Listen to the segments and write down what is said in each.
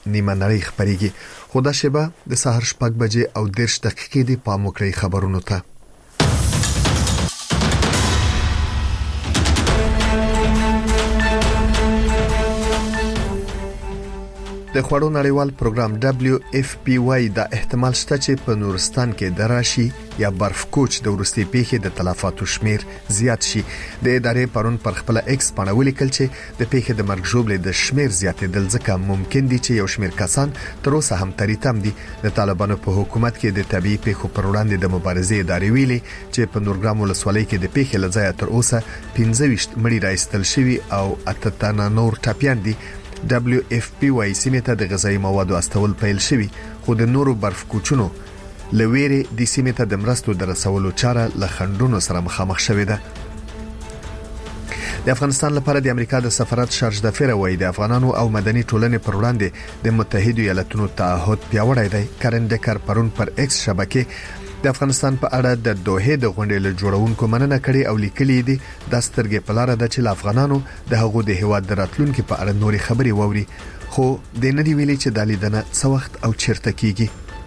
نیمه نړۍ خبريږي. خو دا شبه د سهار 6 بجې او 10 دقیقې دی پام وکړئ خبرونو ته. د خوړو نړیوال پروګرام WFP دا احتمال شته چې په نورستان کې د راشي یا برف کوچ د ورستي پیښې د تلفاتو شمیر زیات شي. د ادارې پرون پر خپل ایکس باندې ولیکل چې د پیښې د مرګ ژوبلې د شمیر زیاتېدل ځکه ممکن دي چې یو شمیر کسان تر اوسه هم تریتم دي. د طالبانو په حکومت کې د طبيعي پیښو پر وړاندې د مبارزې ادارې ویلي چې په نورګرام ولسوالۍ کې د پیښې لځای تر اوسه 15 مړي راایستل شوي او 8 تنه نور ټاپیان دي. WFP سیمه ته د غذایی موادو استول پیل شوی، خو د نورو برف کوچونو لويري د سیمه ته د مرستو در رسولو چاره لخندونو سره مخامخ شوې ده. د افغانستان لپاره د امریکا د سفارت شارج د وایي د افغانانو او مدني ټولنې پر وړاندې د متحده ایالاتونو تعهد پیاوړی دی. کرن ډکر پرون پر ایکس شبکې د افغانستان په اړه د دوحه د غونډې له جوړونکو مننه کړې او لیکلي دي د سترګې په لار د چل افغانانو د هغو د هواد دراتلونکو په اړه نوري خبري ووري، خو د ندی ویلي چې د لیدنه څو وخت او چیرته کیږي.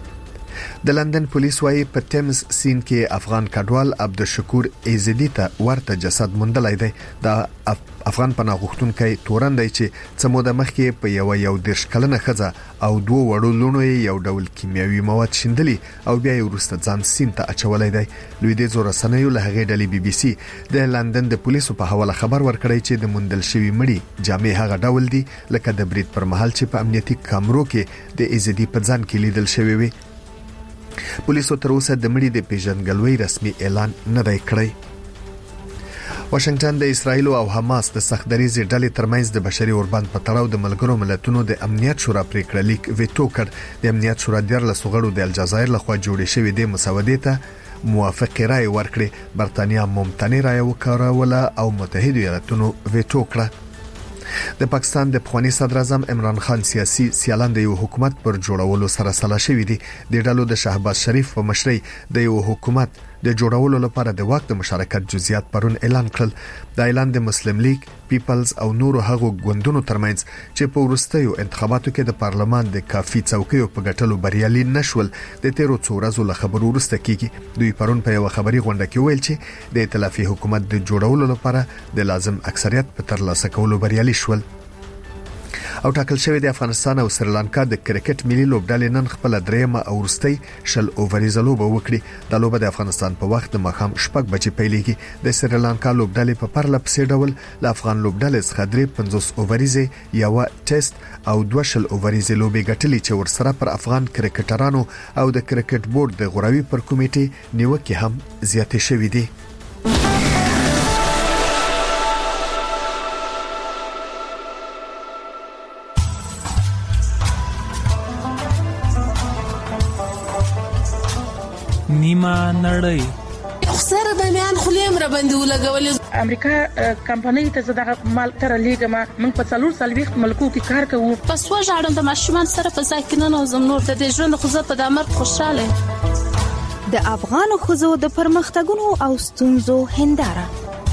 د لندن پولیس وايي په ټیمز سین کې افغان کډوال عبدالشکور ایزدی ته ورته جسد موندلای دی. د افغان پناه غوښتونکو تورندای چې څمو د مخکې په یو دیش کلنه خزه او 2 وړو لونو یو ډول کیمیاوي مواد شیندلي او بیا ورسته ځان سین ته اچولای دی. لویدیځ رسنیو له هغې ډلې BBC د لندن د پولیسو په حواله خبر ورکړی چې د موندل شوی مړي جامع هغه ډول دي لکه د برید پر مهال چې په امنیتي کامرو کې د ایزدی په ځان کې لیدل شوی وي. پولیسو تر اوسه د مړي د پیژنګلوي رسمي اعلان نه دی کړی. واشنگټن د اسرایل او حماس د سختدریزي ډلې ترمنځ د بشري اوربند په تړاو د ملګرو ملتونو د امنیت شورا پریکړه لیک ویټو کړ. د امنیت شورا د لسغړو د الجزایر لخوا جوړې شوې د مسودې ته موافقه رائے ورکړي. برتانیا ممتنع رائے وکړه او متحده ایالاتونو ویټو کړه. د پاکستان د پخوانی صدر اعظم عمران خان سیاسي سیالان د یو حکومت پر جوړولو سره سلا شوې دي. د ډلو د شهباز شریف په مشرۍ د یو حکومت د جوړولو لپاره د وخت د مشارکت جزئیات پرون اعلان کړل. د اعلان د مسلم لیگ، پیپلز او نورو هغو ګوندونو ترمنځ چې په وروستیو انتخاباتو کې د پارلمان د کافي څوکیو په ګټلو بریالي نشول د تیرو څو ورځو له خبرو وروسته کیږي. دوی پرون په یو خبري غونډه کې ویل چې د ائتلافي حکومت د جوړولو لپاره د لازم اکثریت په ترلاسه کولو بریالي شول. او ټاکل شوی د افغانستان او سریلانکا د کرکټ ملي لوبډلې نن خپل درېمه او وروستۍ شل اووريزه لوبه وکړي. د لوبه د افغانستان په وخت د ماښام 6 بجې پیلېږي. د سریلانکا لوبډلې په پرله پسې ډول له افغان لوبډلې څخه 50 اووريزه یو ټیسټ او 2 اووريزه لوبې ګټلې چې ورسره پر افغان کرکټرانو او د کرکټ بورډ د غوراوي پر کمیټې نیوکه هم زیاتې شوې دي. نیمه نړۍ خسر د میان خلیم را باندې ولګولې. امریکا کمپنۍ ته زړه مال تر لیګما موږ په 4 ملکو کې کار کوو. پس وژاړم د ماشومان سره په ځکه نه زم نور د ژوند خو په دامر خوشاله. د افغان خوځو د پرمختګونو او ستونزو هنداره.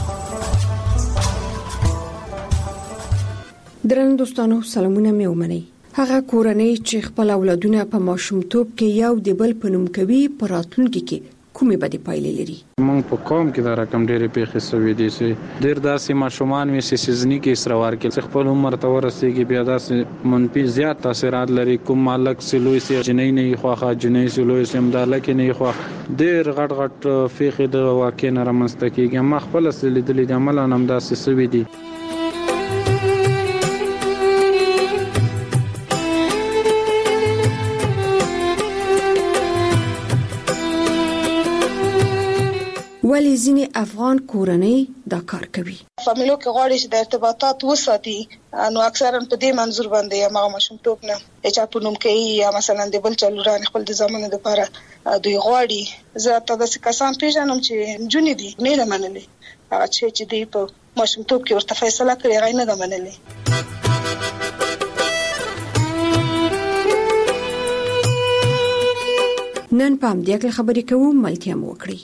درنو دوستانو سلامونه مې ومنئ. هغه کورنۍ چې خپل اولادونه په ماشومتوب کې یو د بل په نوم کوي په راتلونکي کې کومې بدې پایلې لري. موږ په قوم کې دا رقم ډېرې پیښې سوي دي چې ډېر داسې ماشومان وي چې سيزني کې اسروار کې خپل عمر ته ورسېږي بیا داسې منفي زیات تاثیرات لري. کوم مالک سلوي سي جنۍ نه خوخه جنۍ سلوي سم دالکه نه خوخه ډېر غټ پیښې د واقع نه رامنځته کیږي. ما خپل لیدلې د عمل نام داسې سوي دي. ولی ځینې افغان کورنۍ دا کار کوي. فامیلو کې غواړي چې د ارتباطات وساتي، نو اکثرا په دې منظور باندې یا ماشومتوب نه چې په نوم کې یا مثلا د بل چلوران خپل د زمانه لپاره دوی غواړي. زه ته د کسان پیژنم چې جونې دي نه منلې هغه چې دی په ماشومتوب کې ورته فیصله کړې غي نه منلې. نن پام دې خبرې کوم ملتیا مو وکړي.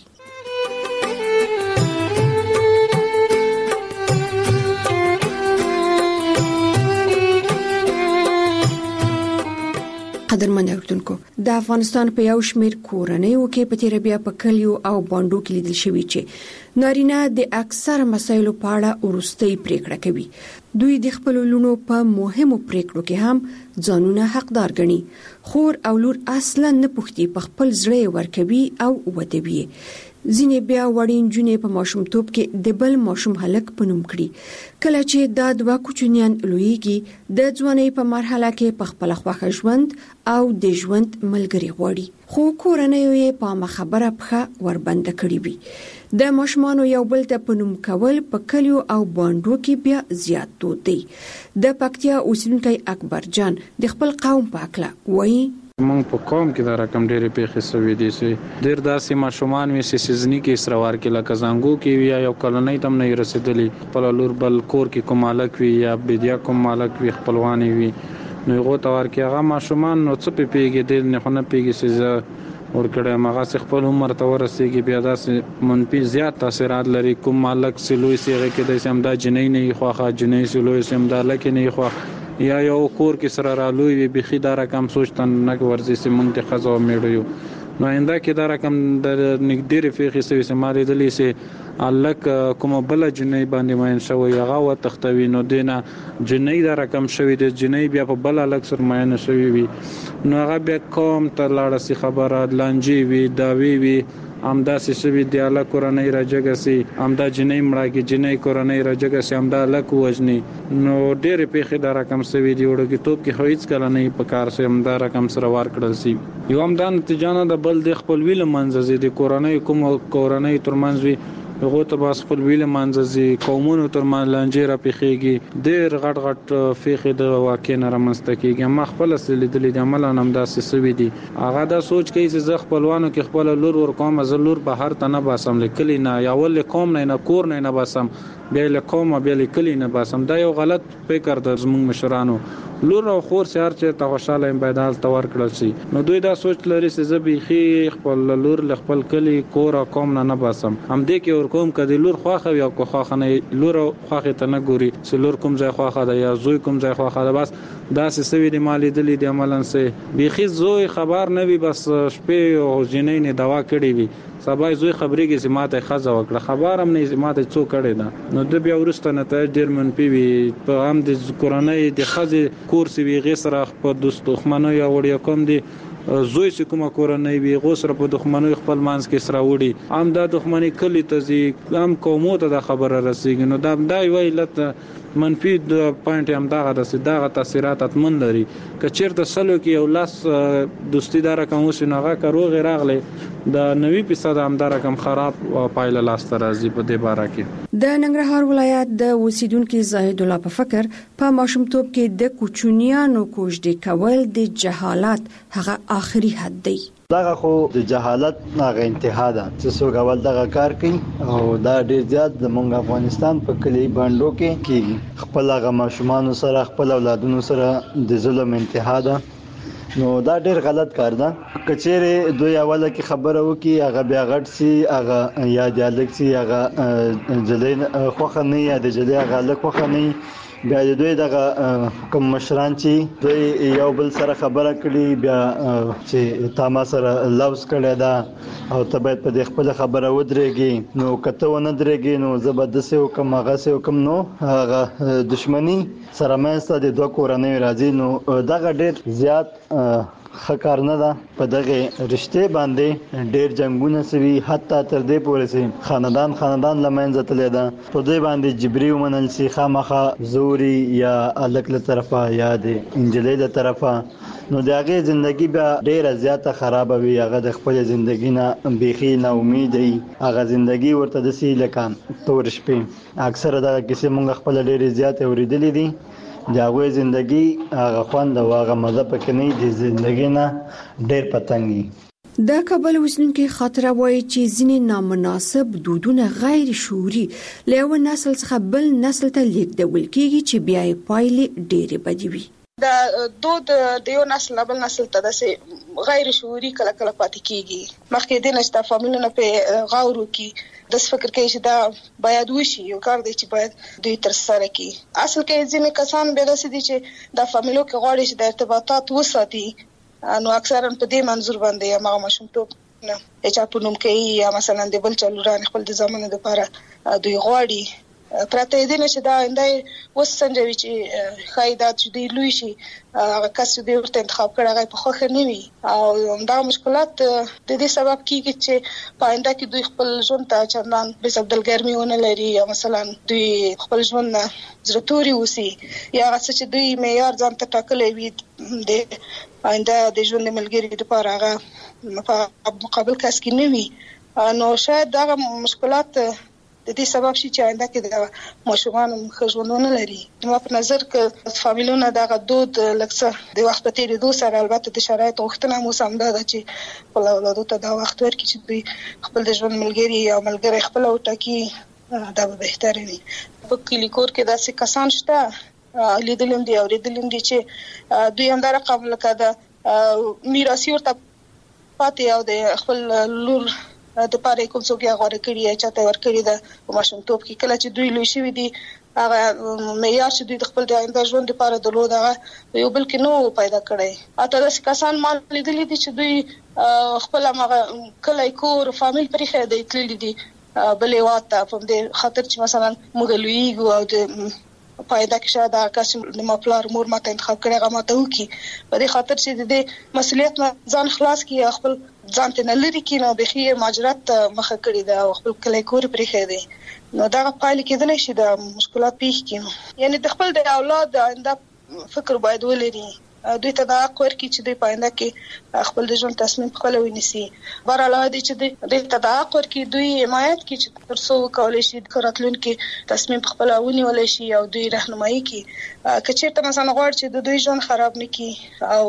قدرمن اوردونکو د افغانستان په یو شمیر کورنیو کې په تیر بیا په کلیو او باندو کې لیدل شوی چې نارینه د اکثر مسایلو په اړه ورستۍ پریکړه کوي. دوی د خپل لونو په مهمو پریکړو کې هم ځانونه حقدار ګڼي. خور او لور اصلا نه پوښتي په خپل زړه ورکوي او ودوي. ځینې بیا وړین جونې په ماشومتوب کې د بل ماشوم هلک په نوم کړي. کله چې دا دوه کوچنیان لویږي د ځوانۍ په مرحله کې په خپل خوښه ژوند او د ژوند ملګری غواړي. خو کورنۍ یې په خبره پخه وربنده کړی وي. د ماشومانو یو بل ته په نوم کول په کلیو او باندو کې بیا زیات دود دی. د پکتیا اوسیدونکی اکبر جان د خپل قوم په اړه وایي مونږ په قوم کې دا رقم ډېرې پیښې سوي دي چې ډېر داسې ماشومان وي چې سیزني کې اسروار کې لکه زنګو کې وي یا کلنۍ تم نه رسیدلی خپل لور بل کور کې کوم مالک وي یا بدیا کوم مالک وي خپلوانی وي نو هغه تور کې هغه ماشومان نو څه پیږي دل نه خونه پیږي چې ورکړه مغه خپل عمر ته ورسېږي بیا داسې منفي زیات تاثیرات لري کوم مالک سلوي سیغه کې د سم دا جنۍ نه خوخه جنۍ سلوي سم دا لکه نه خوخه یا یو کور کې سره رالوي وي بخي دا رقم سوچتن نه ورزي سیمون ته خزو میړو نو انده کې دا رقم د نګډيري فقې سوي سماري دلی سي الک کوم بل جنۍ باندې ماین شوی هغه و تختوي نو دینه جنۍ دا رقم شوی د جنۍ بیا په بل الک سر ماین شوی وي نو هغه بیا کوم ته لاړه سي خبره لانجی وي داوی وي امدا سشوی دی الله کورنۍ راجګسي امدا جنۍ مړاګي جنۍ کورنۍ راجګسي امدا لک وجني نو ډېر پیخه دا رقم سوي دی وړو کې توپ کې هیڅ کله نه په کار سي امدا رقم سره وار کړل سي یو امدا نتیجانه د بل د خپل ویل منځ دي کورنۍ کوم کورنۍ ترمنځ وي هغه ته بس خپل ویل منځزي قومونو تر مان لانجې را پیخيږي ډېر غټ غټ فیخه د واقع نه رامستکیږي ما خپل لیدلې د عمل نام داسې سوي دي هغه دا سوچ کوي چې زه خپلوانو کې خپل لور ور کوم زلور به هر تنه باسم لیکلی نه یا ول کوم نه کور نه باسم بیا له کومه بیا لیکلی نه باسم دا یو غلط فکر د زموږ مشرانو لور او خور سهار چې ته خوشاله بيدال تور کړل شي نو دوی دا سوچ لري چې زه بيخي خپل لور ل خپل کلی کور او کوم نه باسم هم دې کې ور کوم کدي لور خواخه یا کو خواخه نه لور خواخه ته نه ګوري چې لور کوم ځای خواخه ده یا زوی کوم ځای خواخه ده بس دا سوي د مالی دلی د عملن سه بيخي زوی خبر نه وي بس شپې او جنې نه دوا کړی وي سبا زوی خبرېږي چې ماته خزه وکړه خبر هم نه ماته څو کړي ده نو د بیا ورسته نه ته ډېر منفي وي په هم د کورنۍ د خزه کورس وی غسر په دوست خمنو یا وړیا کوم دي زوی چې کومه کورنۍ وی غسر په دښمنو خپل مانس کې سره وړي ام د دښمنۍ کلی ته زی ام کومو ته د خبره رسیږي نو دا ویلت منفي د پوینټ هم دغه تاثیرات اتمن لري که چیرته سلو کې یو لاس دوستی دار کوم وسنغه کروغ راغله د 90% هم دا رقم خراب پایله لاس ترازی په دې باره کې د ننګرهار ولایت د اوسیدونکو زاهد الله په فکر په ماشومتوب کې د کوچنیانو کوژدې کول د جهالت هغه آخري حد دی دغه خو د جهالت هغه انتها ده چې څوک اول دغه کار کوي او دا ډیر زیات د مونږ افغانستان په کلی باندو کې کیږي خپل هغه ماشومان سره خپل اولادونو سره د ظلم انتها ده نو دا ډیر غلط کار ده کچېره دوی اوله کې خبره وکي هغه بیا غټ سي هغه یا دیالک سي هغه جلین خوخه نه یا د جلی هغه لک خوخه نه بیا دوی دغه کوم مشران چې دوی یو بل سره خبره کړي بیا چې تاسو سره لوز کړي دا او ته باید په خپل خبره ودرېږي نو کته ونه درېږي نو زبردست حکم هغه سه حکم نو هغه دښمنی سره مېسته د دوه کورنۍ راځي نو دغه ډېر زیات خکار نه ده په دغه رشته باندې ډېر جنگونه سوي حتی تر دې پورې سي خاندان لمنځه تللی ده په دې باندې جبري ومنل سي خامخا زوري یا الک له طرفه یا د انجلۍ له طرفه نو دغه ژوندۍ به ډېر زیاته خراب وي هغه د خپل ژوندۍ نه بيخي نه امید وي هغه ژوندۍ ورته د سي لکان تور شپې اکثره دغه کیسه مونږ خپل ډېر زیاته اوریدلې دي داغه ژوندۍ هغه خوند او هغه مزه پکې نه دي ژوندۍ نه ډېر پتنګي د کابل وسنونکو خاطره وایي چې ځینې نامناسب دودونه غیر شعوري له نسل څخه بل نسل ته لیږدول کیږي چې بیا یې پایلې ډېرې بدې وي د دود د یو نسل بل نسل ته د غیر شعوري کله پاتې کیږي مخکې د نشته فامیلونو په غاورو کې د فکر کې چې دا باید وشي یو کار دی چې باید دوی تر سره کړي اصل کې ځینې کسان به داسې دي چې د فامیلو کې غواړي چې د ارتباطات وساتي نو اکثرا په دې منظور باندې هغه ماشومتوب نه چې په نوم کې یا مثلا د بل چلوران خپل د زمانه لپاره دوی غواړي پراته دي چې دا اندای وسنجوي چې خایدات چې دی لوي شي هغه کس چې ورته انتخاب کړي هغه په خوخه نه وي او دا مشکلات د دې سبب کیږي چې پاینده کې دوی خپل ژوند ته چندان به سبدل ګرمي ونه لري یا مثلا دوی خپل ژوند زړتوري وسی یا څه چې دوی معیار ځان ته ټاکلې وي د پاینده د ژوند ملګری لپاره هغه مقابل کس کې نه وي نو شاید دا مشکلات د دې سبب شي چې آینده کې د ماشومان خژونونه لري نو په نظر کې فامیلونه دا غدود لکه د وخت په تیریدو سره البته د شرایط غوښتنه مو سم ده چې خپل اولادو ته دا وخت ورکړي چې دوی خپل د ژوند ملګری یا ملګری خپل وټاکي دا به بهتره وي په کلی کور کې داسې کسان شته لیدلم دي چې دوی هم دا رقم لکه د میراثي ورته پاتې او د خپل لور د پاره کوم څوک یې غوړه کړی یا چاته ور کړی دا ماشومتوب کې کله چې دوی لوي شوی دي هغه معیار چې دوی خپل د آینده ژوند لپاره درلود هغه یو بل کې نو پیدا کړی اته داسې کسان مال لیدلې دي چې دوی خپل هغه کله کور فامیل پرې خېدې تللی دي بلې واته په دې خاطر چې مثلا موږ لویګو او د پایدا کې شاید کس د مپلار مور ماته انتخاب کړي هغه ماته وکي په دې خاطر چې د مسؤلیت ځان خلاص کړي خپل ځان ته نلري کې نو بخي ماجرات مخه کړي دا خپل کلی کور پرې خېدي نو دا پایله کېدل شي د مشکلات پیښ کینو یعنی د خپل د اولاد آینده فکر باید ولري دوی ته دا کور کې چې دوی پاینده کې خپل د ژوند تصمیم خپل ونیسي بار علاوه دي چې دوی ته دا کور کې دوی حمایت کې چې ترڅو کولای شي کاراتلون کې تصمیم خپل ونیول شي او دوی راهنمایي کې کچېرته مثلا غواړي چې د دوی ژوند خراب نکړي او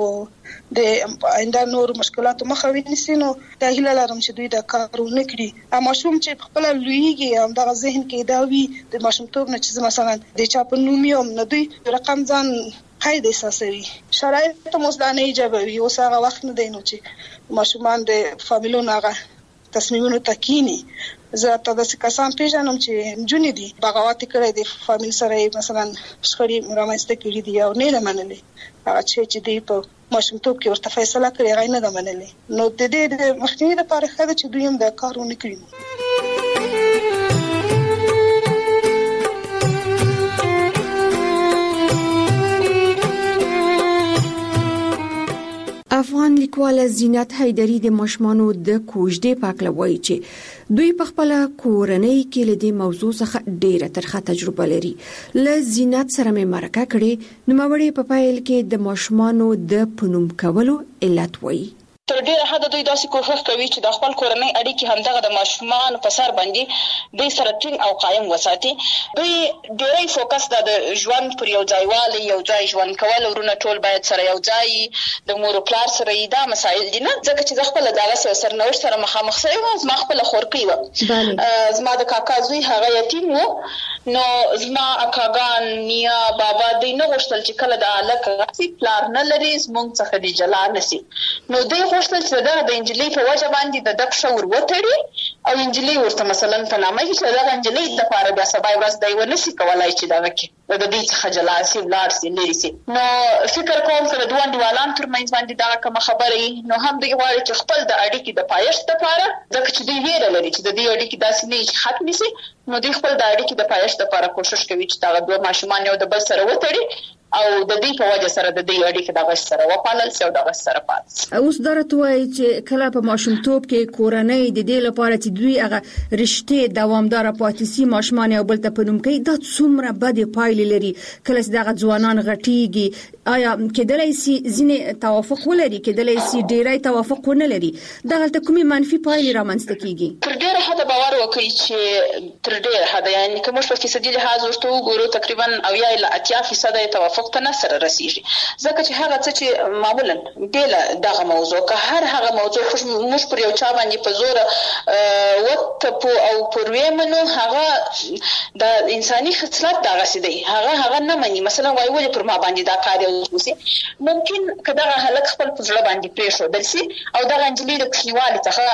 د آینده نور مشکلات مخه ونیسي نو دا هیله لرم چې دوی دا کارونه کړي اما شوم چې خپل لویږي هم دا ذهن کې دا وي د ماشومتوب نه چې مثلا د چا په نومیوم نه دوی رقم ځان قید احساسوي شرایط مزدانه ایجابوي اوس هغه وخت نه دی نو چې ماشومان د فامیلونو هغه تصمیمونو تکینی زه تاسو کسان پیژنم چې جونې دي بغاوت کړي د فامیل سره مثلا شخړې رامنځته کړي دي او نه منلې هغه چې دی په ماشومتوب کې ورته فیصله کړې هغه نه منلې نو د دې مخنیوي لپاره خاله چې دوی هم دا کارونه کړي افغان لیکواله زینت حیدری د ماشومانو د کوژدې پاکله وایي چې دوی په خپل کورنۍ کې له دې موضوع څخه ډېره ترخه تجربه لري له زینت سره مې مرکه کړې نو مړې په پایل کې د ماشومانو د پنوم کولو علت وایي تر ډیره حد دوی داسې کوښښ کوي چې د خپل کورنۍ اړیکې همدغه د ماشومان په سر باندې د سره ټینګ او قائم وساتي دوی ډیری فوکس د ژوند پر یو ځایوالي یو ځای ژوند کول ورونه ټول باید سره یو ځای د مور او پلار سره دا مسایل دي نه ځکه چې خپل دغه سرنوشت سره مخامخ شوی و زما خپل خورپی و زما د کاکا زوی هغه یتیم و نو زما اکاګان نیا بابا دوی نه غوښتل چې کله د الک غسی پلار نه لري زمونږ څخه دی جلا نسی نو دوی غوښتل چې د انجلۍ په وجه باندې د دک شور وتړي او انجلۍ ورته مثلا په نامه کې د انجلۍ د لپاره د سبا ورځ دی ونسی کولای چې دا وکړي د دې څخه جلا سي ولار سي لري سي نو فکر کوم چې د دوه دیوالان ترمنځ باندې دا کوم خبرې نو هم دوی غواړي چې خپل د اړیکې د پایښت لپاره ځکه چې دوی ویره لري چې د دې اړیکې داسې نه ختم شي نو دوی خپل د اړیکې د پایښت لپاره کوشش کوي چې دا دوه ماشومان یو د بل سره وتړي او د دې په وجه سره د دې اړیکې د غش سره وپالل شي او د غش سره پات اوس درته وایي چې کله په ماشومتوب کې کورنۍ د دې لپاره چې دوی هغه رشته دوامدار پاتې سي ماشومان یو بل ته پنوم کوي دا څومره بد پایلې لري کله چې دغه ځوانان غټيږي آیا کېدلای شي ځینې توافق ولري کېدلای شي ډیری توافق ونه لري دغه ته کومې منفي پایلې رامنځته کیږي تر ډیره حد باور وکړي چې تر ډیره حد یعنی کوم په فیصدي لحاظ ورته وګورو تقریبا او یا 80% توافق ته نه سره رسیږي ځکه چې هغه څه چې معمولا بل دغه موضوع که هغه موضوع موږ پر یو چا باندې په زور وته او پروي منو هغه د انساني خصلت دغه سدي هغه نه مني مثلا وای ولې پر ما باندې دا کار وسی ممکن کدا هلک خپل په ځړ باندې پېښو دلسي او دا انجلۍ د کلیوالي څخه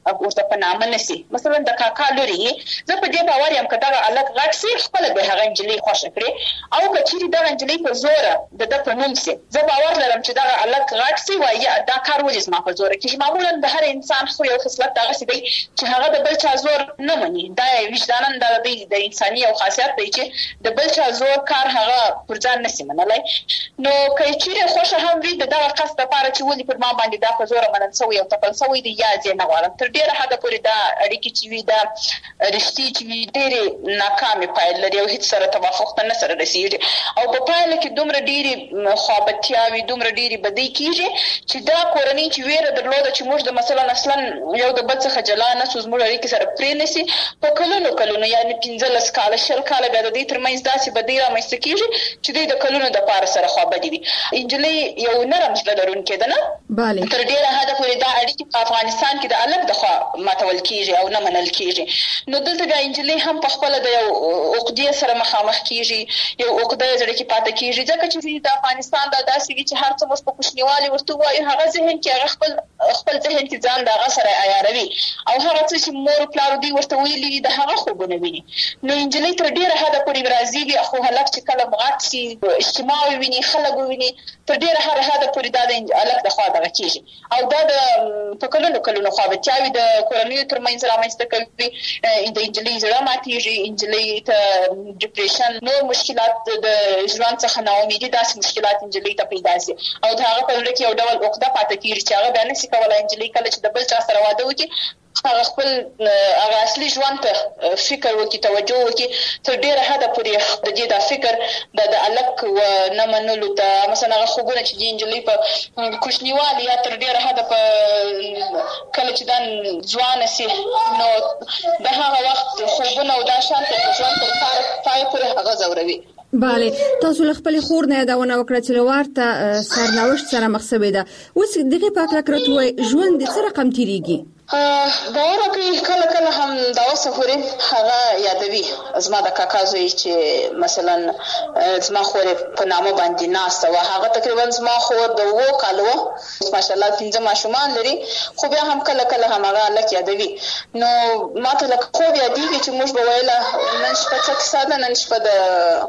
ورته په نامه نسی. مثلا د کاکا لوري زه په دې باور یم چې دا الګ غټ سي خپل به هغه انجلي خوښ کړي او کچېری دا انجلي په زوره د په نوم سي زه باور لرم چې دا الګ غټ سي وایي دا کار ولې ما په زوره کې معمولا د هر انسان خو یو خصلت دغه سي دی چې هغه د بل چا زور نه مني. دا وجدانن د انساني او خاصیت دی چې د بل چا زور کار هغه پر ځان نسی منلای. نو کچېری خوښ هم وي د دغه قصد لپاره چې ولې پر ما باندې دا په زوره منل سوی او تپل سوی دی یا ځنه غواړم تر ډیره حد پورې دا اړیکې چې وي دا رښتې چې وي ډېرې ناکامې پایلې لري او هیڅ سره توافق ته نه سره رسېږي او په پایله کې دومره ډېرې خوابتیاوې دومره ډېرې بدۍ کېږي چې دا کورنۍ چې ویره درلوده چې موږ د مثلا اصلا یو د بل څخه جلا نه سو زموږ اړیکې سره پرې نسي په کلونو یعنی 15 کاله 20 کاله بیا د دې ترمنځ داسې بدۍ رامنځته کېږي چې دوی د کلونو دپاره سره خوابدي وي. انجلۍ یو نرم زړه لرونکې ده نه تر ډیره حد پورې دا اړیکې په افغانستان کې د الګ د خوا ماتول کېږي او نه منل کېږي. نو دلته بیا انجلۍ هم په خپل د یو عقدې سره مخامخ کېږي یو عقده زړه کې پاتې کېږي ځکه چې د افغانستان دا داسې وي چې هر څه موږ په کوچنیوالي ورته وایو هغه ذهن کې هغه خپل ذهن کې ځان د هغه سره عیاروي او هغه څه چې مور پلار دوی ورته ویلي د هغه خوبونه ویني. نو انجلۍ تر ډیره حد پورې راضي وي خو هلک چې کله مغات شي اجتماع ویني خلک ویني تر ډیره حد پورې دا د الګ د خوا دغه کېږي او دا د په کلونو خوابتیاوې د کورنیو ترمنځ رامنځته کوي. د انجلۍ زړه ماتېږي انجلۍ ته ډیپریشن نور مشکلات د ژوند څخه ناامیدي داسې مشکلات انجلۍ ته پیدا شي او د هغه په زړه کې یو ډول عقده پاتې کېږي چې هغه بیا نشي کولی انجلۍ کله چې د بل چا سره واده وکړي هغه خپل هغه اصلي ژوند ته فکر وکړي توجه وکړي تر ډیره حد پورې د دې دا فکر د الګ و نه منلو ته مثلا هغه خوبونه چې د انجلۍ په کوچنیوالي یا تر ډیره حد په کله چې دا ځوانه سي نو د هغه وخت خوبونه او دا شان ته ژوند تر پای پورې هغه ځوروي. بله تاسو له خپل خور نه یادونه وکړه چې لورته سرنوشت سره مخ شوې ده اوس دغه په اړه کړه ژوند د څه رقم تیریږي باور وکړئ کله هم دا وسفوري هغه یادوي زما د کاکا زوی چې مثلا زما خور په نامه باندې ناسته و هغه تقریبا زما خور د 2 کالو ماشاءالله 15 ماشومان لري خو بیا هم کله هم هغه لک یادوي. نو ماته لکه خو یادېږي چې موږ به ویله نن شپه څه کیسه ده نن شپه د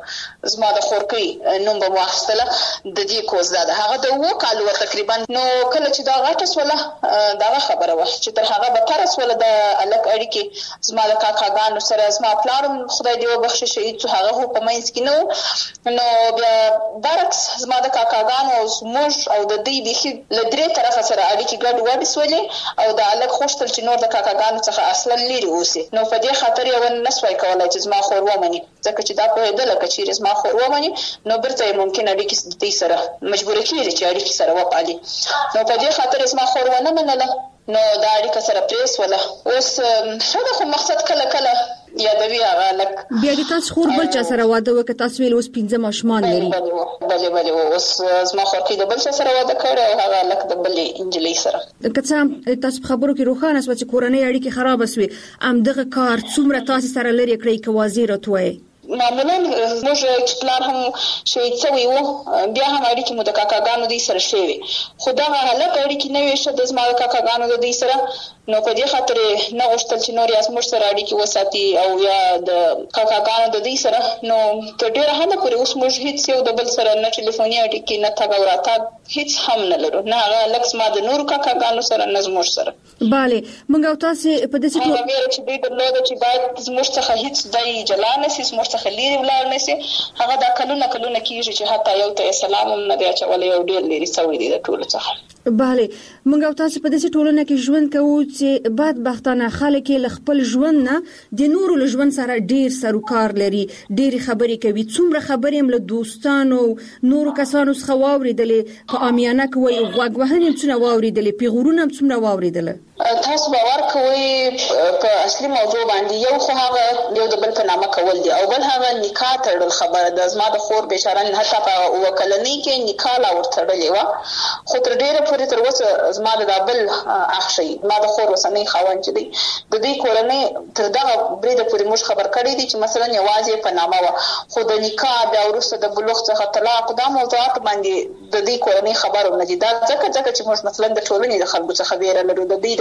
زما د خورکۍ نوم به مو اخیستله د دې کوز ده هغه د 2 کالو تقریبا. نو کله چې دا غټه سوله دغه خبره وه چې تر هغه به تر سوله د الګ اړیکې زما د کاکاګانو سره زما پلارم خدای دې وبخښي شهید شو هغه هو په منځ کې نو بیا برعکس زما د کاکاګانو او زموږ او د دې بيخي له درې طرفه سره اړیکې ګډ وډ سولې او د الګ خوشتل چې نور د کاکاګانو څخه اصلا لري اوسې نو په دې خاطر یو نسوي کولای چې زما خور ومني ځکه چې دا په دې لکه چې زما خور ومني نو برته ممکن اړیکې دې سره مجبور کیږي چې اړیکې سره وپالي. نو په دې خاطر زما خور ونه منله نو دا اړیکه سره پریس ولا اوس شاده خو مقصد کله یادوي هغه لک بیا د تاسو خور بل چا سره واده وکړ تاسو ویل اوس 15 ماشومان لري بله اوس زما خور کې د بل چا سره واده کړ او هغه لک د بل انجلۍ سره کڅه تاسو خبرو کې روخانه سو چې کورنۍ اړیکې خراب شوي ام دغه کار څومره تاسو سره لري کړی کوازی راتوي معمولا موږ پلان هم شهید شوی وو بیا هم اړیکې مو د کاکاګانو دې سره شوي خو دا هلک اړیکې نه وي شته زما د کاکاګانو د دې سره نو په دې خاطر نه غوښتل چې نور یې موږ سره اړیکې وساتي او یا د کاکاګانو د دې سره نو تر ډیره حد پورې اوس موږ هیڅ یو د بل سره نه ټلیفوني اړیکې نه تګ او راتګ هیڅ هم نه لرو نه هغه لکه ما د نور کاکاګانو سره نه زموږ سره. bale موږ او تاسو په دې څه هغه ویل چې دوی درلوده چې باید زموږ څخه هیڅ دای جلا نشي زموږ څخه لري ولاړ نشي هغه دا کلونه کېږي چې حتی یو ته سلام هم نه دی اچولی یو ډېر لري سوی دی د ټولو څخه. bale موږ او تاسو په دې ټولنه کې ژوند کوو چې بدبختانه خلک له خپل ژوند نه د نورو له ژوند سره ډیر سروکار لري ډیر خبرې کوي څومره خبرې هم له دوستانو نورو کسانو څخه واوریدلې په امیانه کوي غوږ وهنې څونه واوریدلې پیغورونه هم څومره واوریدل. تاسو باور کوئ په اصلي موضوع باندې یو خو هغه یو د بل په نامه کول دي او بل هغه نکاح تړل خبره د زما د خور بشارن حتی په وکلنۍ کې نکاح لا ورتړلې و خو تر ډیره پورې تر اوسه زما د بل اخشي ما د خور وسنۍ خاوند دی د دې کورنۍ تر دغه بریده پورې موږ خبر کړی دي چې مثلا یوازې په نامه و خو د نکاح بیا وروسته د بلوغ څخه طلاق دا موضوعات باندې د دې کورنۍ خبرونه دي دا ځکه چې موږ مثلا د ټولنې د خلکو څخه ویره لرو د دې د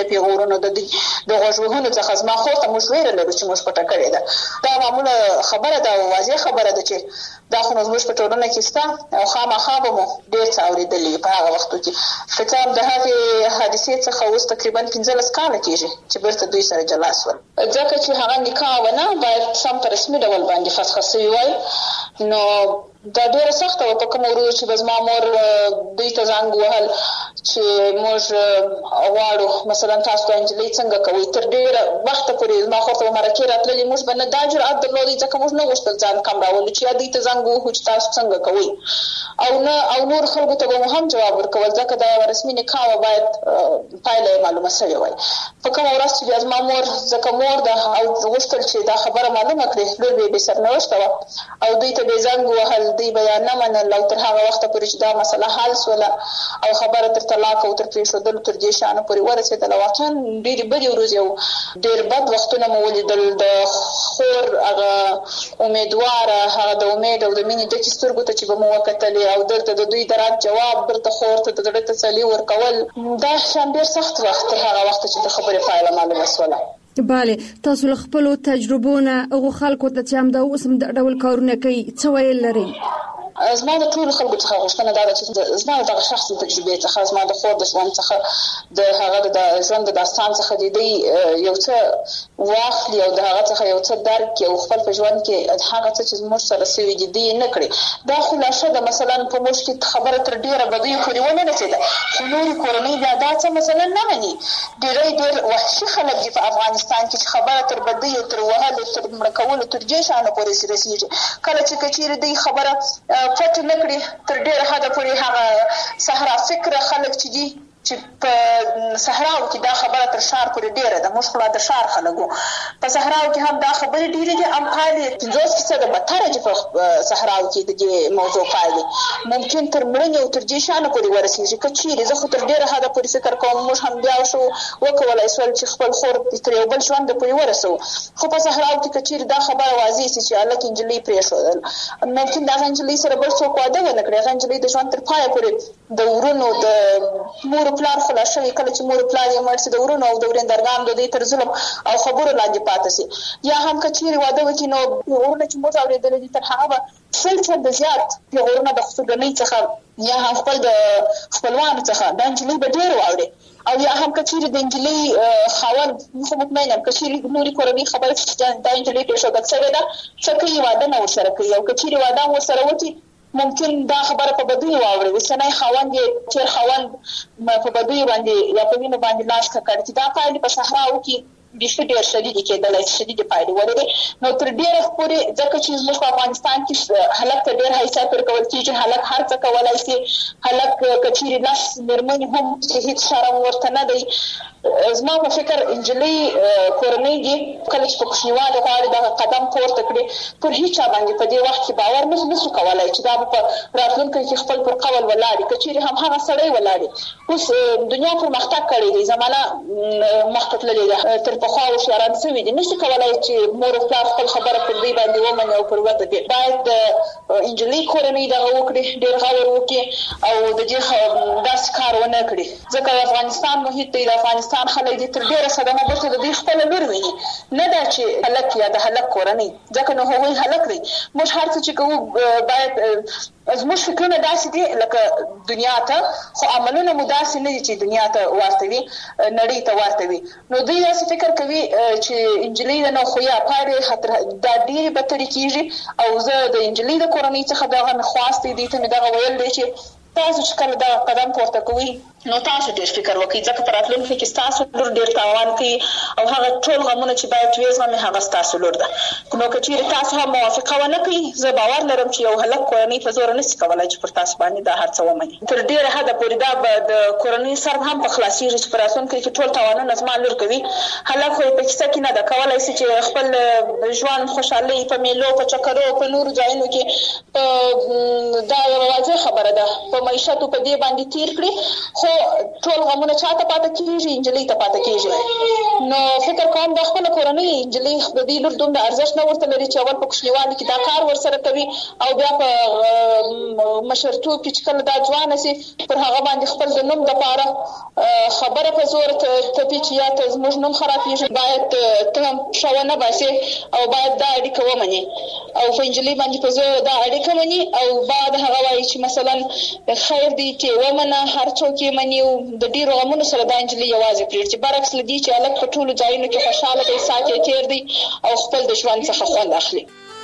پیغورونو د غوږونو څخه زما خور ته موږ ویره لرو چې موږ پټه کړې ده. دا معموله خبره ده او واضح خبره ده چې دا خو زموږ په ټولنه کې شته او خامخا به مو ډېر څه اورېدلي په هغه وختو کې. فکر د هغې حادثې څخه اوس تقریبا 15 کاله کېږي چې بیرته دوی سره جلا شول. ځکه چې هغه نکاح ونه باید سم په رسمي ډول باندې فسخه شوې وای، نو دا ډېره سخته وه. په کوم ورځ چې به زما مور دوی ته زنګ وهل چې موږ غواړو مثلا تاسو ته نجلۍ څنګه کوئ، تر ډېره وخته پورې زما خور ته به مرکې راتللې، موږ به نه دا جرأت درلودی ځکه موږ نه غوښتل ځان کم راولو چې یا دوی ته زنګ ووهو چې تاسو څنګه کوئ، او نور خلکو ته به مو هم جواب ورکول ځکه دا یوه رسمي نکاح وه، باید پایله یې معلومه سوې وای. په کومه ورځ چې بیا زما مور ځکه مور ده او غوښتل چې دا خبره معلومه کړي، لور به یې بې سرنوشته وه او دوی ته به یې زنګ ووهل، دوی به یا نه منل او تر هغه وخته پورې چې دا مسله حل شوله او خبره تر طلاق او تر پرېښودلو تر دې شیانو پورې ورسېدله. واقعا ډېرې بدې ورځې او ډېر بد وختونه مو ولیدل. د خور هغه امیدواره، هغه د امید او د مینې ډکې سترګو ته چې به مو وکتلې او دلته د دوی د رد جواب بېرته خور ته د زړه تسلي ورکول، دا شیان ډېر سخت وخت تر هغه وخته چې د خبرې پایله معلومه شوله. بله، تاسو له خپلو تجربو نه هغو خلکو ته چې همدا اوس هم د ډول کارونه کوي څه ویل لرئ؟ زما د ټولو خلکو څخه غوښتنه دا ده چې زما د دغه شخصي تجربې څخه، زما د خور د ژوند څخه، د هغه د ژوند د داستان څخه د دوی یو څه واخلي او د هغه څخه یو څه درک کړي او خپل په ژوند کې هغه څه چې زموږ سره سوي دي دوی نه کړي. دا خلاصه ده. مثلا په موږ کې خبره تر ډېره بدیو پورې ونه رسېده، خو نورې کورنۍ بیا دا څه مثلا نه مني. ډېر وحشي خلک دي په افغانستان کې چې خبره تر بدیو، تر وهلو، تر مړه کولو، تر دې شیانو پورې رسېږي. کله چې که چېرې دوی خبره پټ نه کړي تر ډېره حده پورې، هغه صحرا فکره خلک چې دي چې په صحراو کې دا خبره تر ښار پورې ډېره ده. موږ خو لا د ښار خلک وو، په صحراو کې هم دا خبرې ډېرې دي. هم پایلې 50% بدتره چې په صحراو کې د دې موضوع پایلې ممکن تر مړینې او تر دې شیانو پورې ورسېږي. که چېرې زه خو تر ډېره حده پورې فکر کوم موږ هم بیا شو وکولی شول چې خپل خور تر یو بل ژونده پورې ورسوو، خو په صحراو کې که چېرې دا خبره واضح شي چې هلک نجلۍ پرېښودل، ممکن د هغه نجلۍ سره بل څوک واده ونه کړي، هغه نجلۍ د ژوند تر پایه پورې د ورونو د مور پلار خلا شوي، کله چې مور پلار یې مړ شي د ورونو او د ورېندرګانو د دوی تر ظلم او خبرو لاندې پاتې شي. یا هم که چېرې واده وکړي نو پیغورونه چې موږ اورېدلي دي تر هغه به 100% زیات پیغورونه د خسوګنۍ څخه یا هم خپل د خپلوانو څخه د نجلۍ به ډېر واوري. او یا هم که چېرې د نجلۍ خاوند، خو مطمئن یم که چېرې نورې کورنۍ خبره چې دا نجلۍ پرېښودل شوې ده څه کوي، واده نه ورسره کوي، او که چېرې واده هم ورسره وکړي ممکن دا خبره په بدیو واوري. اوسنی خاوند یې تېر خاوند په بدیو باندې یا په وینو باندې لاس ککړ چې دا پایلې په صحراو کې بیخي ډېر شدیدې کېدلی شي، شدیدې پایلې ولري. نو تر ډېره پورې ځکه چې زموږ په افغانستان کې هلک ته ډېر حیثیت ورکول کېږي، هلک هر څه کولی شي، هلک که چېرې 10 مېرمنې هم چې هېڅ شرم ورته نه دی. زما په فکر نجلۍ کورنۍ دي کله چې په کوچنیوالي غواړي دغه قدم پورته کړي، پر هېچ چا باندې په دې وخت کې باور نشو کولی چې دا به په راتلونکي کې خپل پر قول ولاړي. که چېرې هم هغه سړی ولاړي، اوس دنیا پرمختګ کړی دی، زمانه مخته تللې ده، تر پخوا هوښیاران شوي دي، نشي کولی چې مور او پلار خپل خبره پر دوی باندې ومني او پر وده دي. باید د نجلۍ کورنۍ دغه وکړي، ډېر غور وکړي او د دې داسې کار ونه کړي، ځکه د افغانستان محیط دی، د افغانستان خلک دي تر ډېره صدمه بیرته د دوی خپله لور ویني، نه دا چې هلک یا د هلک کورنۍ، ځکه نو هغوی هلک دی. موږ هر څه چې کوو باید زموږ فکرونه داسې دي لکه دنیا ته، خو عملونه مو داسې نه دي چې دنیا ته ورته وي، نړۍ ته ورته وي. نو دوی داسې فکر کوي چې نجلۍ ده نو خو یا پایلې دا ډېرې بدترې کېږي. او زه د نجلۍ د کورنۍ څخه دغه مې خواست دی، دوی ته مې دغه ویل دی چې تاسو چې کله دا قدم پورته کوئ نو تاسو ډېر فکر وکړئ، ځکه په راتلونکي کې ستاسو لور ډېر تاوان کوي او هغه ټول غمونه چې باید وزغمي هغه ستاسو لور ده. نو که چېرې تاسو هم موافقه ونه کوئ، زه باور لرم چې یو هلک کورنۍ په زوره نشي کولی چې پر تاسو باندې دا هر څه ومني. تر ډېره حده پورې دا به د کورنۍ سر هم په خلاصېږي چې په راتلونکي کې ټول تاوانونه زما لور کوي. هلک خو یې په کیسه کې نه ده کولی شي چې خپل ژوند خوشحالۍ په میلو، په چکرو، په نورو ځایونو کې دا یوه واضح خبره ده په معیشت په دې باندې تیر کړي. خو ټول غمونه چاته پاتې کیږي انجلۍ ته پاتې کیږي. نو فکر کوم د خپل کورنۍ انجلۍ د دې لور دومره ارزښت نه ورته لري چې اول په کوچنیوالي کې دا کار ورسره کوي او بیا په مشرتوب کې چې کله دا ځوان شي پر هغه باندې خپل د نوم لپاره خبره په زور ته چې یا ته زموږ نوم خرابېږي باید ته شاونه باسي او باید دا اړیکه ومني او په انجلۍ باندې په زور دا اړیکه مني او بعد هغه وایي چې مثلا خیر دی چې ومنه هر څوک یې مني او د ډیرو غمونو سره دا انجلۍ یوازې پرېږدي چې برعکس له دې چې هلک په ټولو ځایونو کې خوشحاله دی ساعت یې تېر دی او خپل د ژوند څخه خوند اخلي.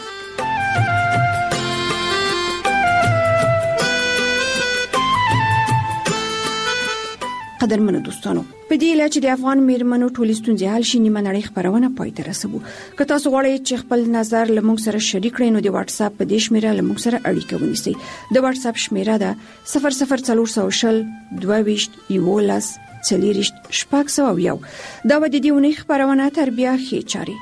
قدرمنو دوستانو په دې لاره چې د افغان میرمنو ټولې ستونزې حل شي نیمه نړۍ خبرونه پای ته رسوو. که تاسو غواړئ چې خپل نظر له موږ سره شریک کړئ نو د واتس اپ په دې شمیره له موږ سره اړیکه ونیسئ. د واتس اپ شمیره ده 00400 22 11 40 شپږ دا و د دې ونې خبرونه تر بیا ښې چاري.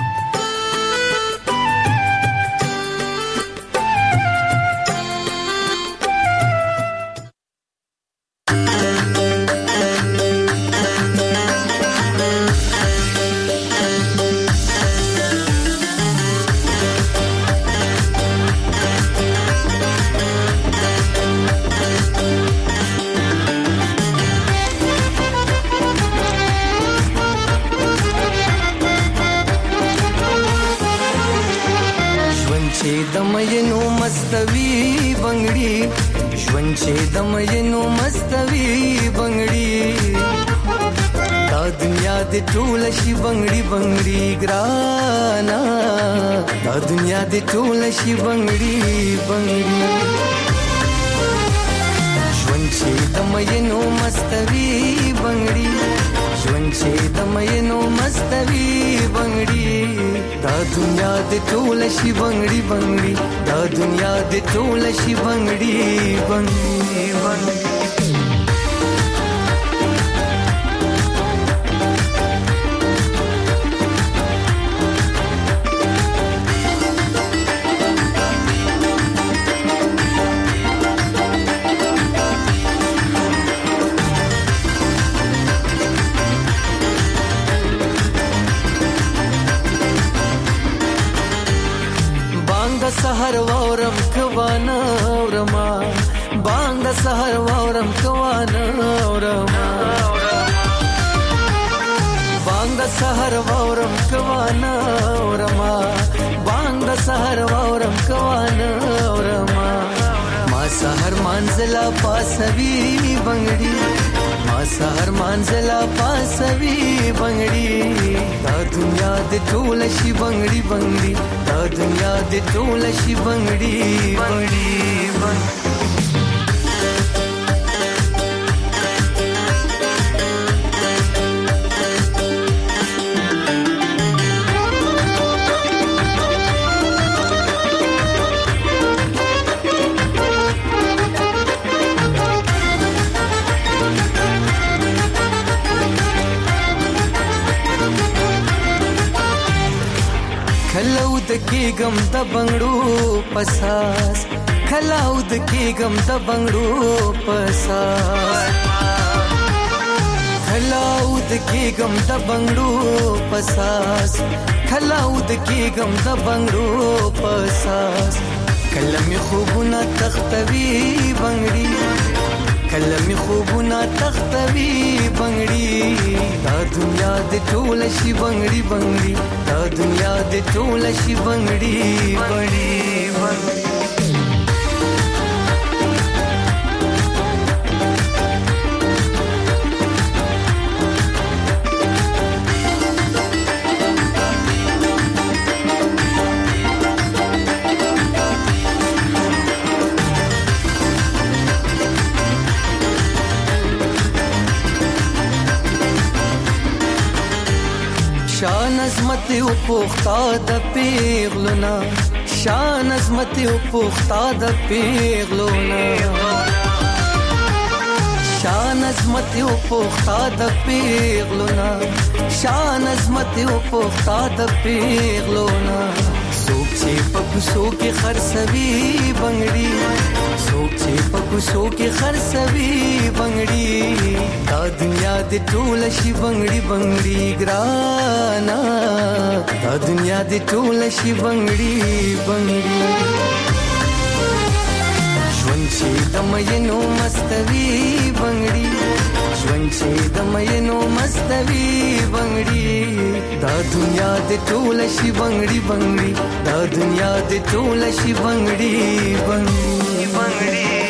دمینو مستوی بنگړي ژوند چې دمینو مستوی بنگړي دا دنیا د ټول شي بنگړي بنگړي ګرانا دا دنیا د ټول شي بنگړي بنگړي ژوند چې دمینو مستوی بنگړي ژوند چې دمینو مستوی بنگړي دا دنیا د ټول شي بنگړي بنگړي دا دنیا د ټول شي بنگړي بنگړي بنگړي سحر وورم کوانا ورما بانگ سحر وورم کوانا ورما بانگ سحر وورم کوانا ورما بانگ سحر وورم کوانا ورما ما سحر منزلا پاسوی بنگړي ما سحر منزلا پاسوی بنگړي دا دنیا د ټول شي بنگړي بنگړي دا دنیا د ټول شي بنگړي بنگړي بنگړي کلاود کېګم د بنگړو پساس کلاود کېګم د بنگړو پساس کلاود کېګم د بنگړو پساس کلاود کېګم د بنگړو پساس کلمې خوبونه تختوي بنگړي کلمې خوبونه تختوي بنگړي دا دنیا د ټول شي بنگړي بنگړي دا دنیا د ټول شي بنگړي بنگړي بنگړي شان عظمت او پوختا د پیغلونا شان عظمت او پوختا د پیغلونا شان عظمت او پوختا د پیغلونا شان عظمت او پوختا د پیغلونا سوک چې په کوڅو کې خرڅوي بنگړي سوک چې په کوڅو کې خرڅوي بنگړي دنیا د ټول شي بنگړي بنگړي ګرانا دا دنیا د ټول شي بنگړي بنگړي ژوند چې د مینو مستوي بنگړي ژوند چې د مینو مستوي بنگړي دا دنیا د ټول شي بنگړي بنگړي دا دنیا د ټول شي بنگړي بنگړي بنگړي